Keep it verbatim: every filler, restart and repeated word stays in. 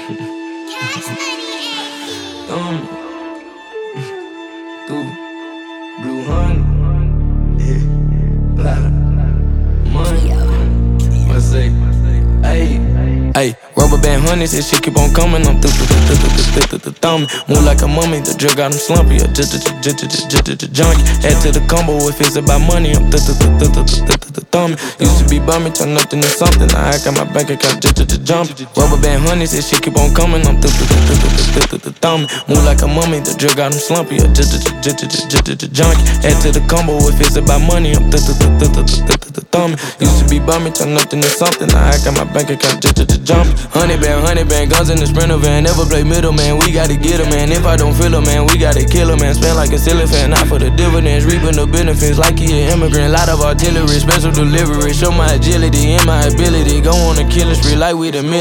Um, through blue honey, yeah, lot of money. What's say? Ayy, ayy, rubber band honey, said shit keep on coming. I'm through, through, through, through, through, through, thumbing. Move like a mummy, the drug got him slumpy. Yeah, just, just, just, just, just, just, junkie. Add to the combo if it's about money. I'm through, through, through, through, through, through, through, thumbing. Used to be bumming, turn nothing to something. Now I got my bank account just, just, just jumping. Rubber band honey, said shit keep on coming. I'm through, through, through, through, through, through, through, thumbing. Move like a mummy, the drug got him slumpy. Yeah, just, just, just, just, just, just, just, junkie. Add to the combo if it's about money. I'm through, through, through, through, through, through, through, thumbing. Used to be bumming, turn nothing to something. Now I got my bank account just, just, just jumping. Honey band, honey band, guns in the Sprinter van. Never play middle, man, we gotta get him, man. If I don't feel him, man, we gotta kill him, man. Spend like a silly fan, not for the dividends. Reaping the benefits like he an immigrant. Lot of artillery, special delivery. Show my agility and my ability. Go on a killing spree like we the